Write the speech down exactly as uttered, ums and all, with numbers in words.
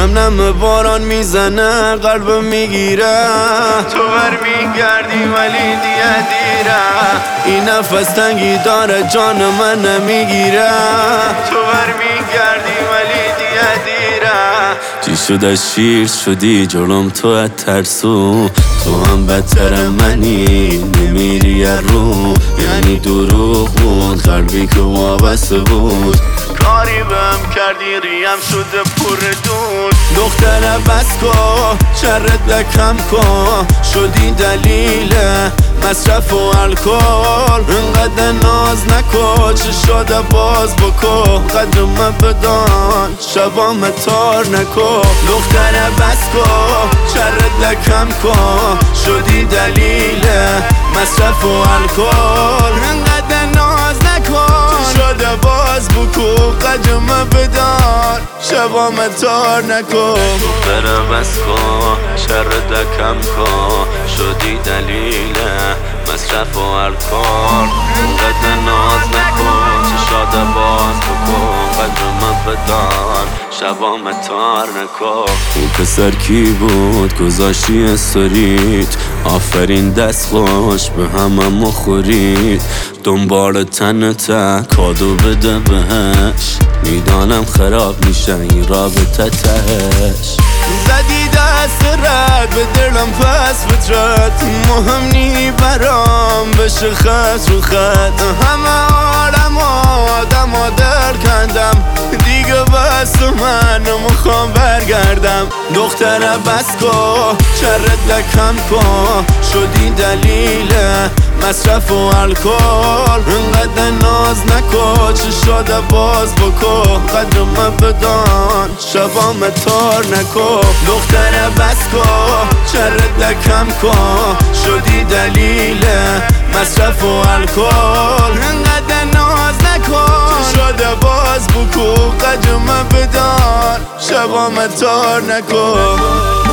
نم نم باران میزنه قلبم میگیره، تو بر میگردی ولی دیگه دیره. این نفس تنگی داره جان من نمیگیره، تو بر میگردی ولی دیگه دیره. چی شده شیر شدی جلوم تو ترسو، تو هم بدتر منی نمیری رو. یعنی دروغ بود قلبی که وابسته بود، کاری بهم کردی ریم شده پر دود. دختر بس کن شرت لکم کن، شدی دلیل مصرف و الکل. انقدر ناز نکن چه شده باز بکن، قدر من بدان شبام تار نکن. دختر بس کن شرت لکم کن، شدی دلیل مصرف و الکل. انقدر ناز نکن چه شده باز بکن، قدر من بدان شبام تار نکن. دختر بس کن شرت لکم کن، شدی دلیل مصرف و الکل. انقدر ناز نکن چه شده باز بکن، قدر من بدان شبام تار نکن. اون پسر کی بود گذاشتی استوریت، آفرین دست خوش به همه مخورید. دنبال تنته کادو بده بهش، میدانم خراب میشه این رابطه تهش. زدی دست رد به دلم پس فطرت، مهم نی برام بشه خط رو خط. همه عالم آدم ها دل کندم، دیگه بس من نمیخوام برگردم. دختر بس کن شرت لکم کن، شدی دلیل مصرف و الکل. انقدر ناز نکن چه شده باز بکن، قدر من بدان شبام تار نکن. دختر بس کن شرت لکم کن، شدی دلیل مصرف و الکل. انقدر ناز نکن چه شده باز بکن، قدر من بدان شبام تار نکن.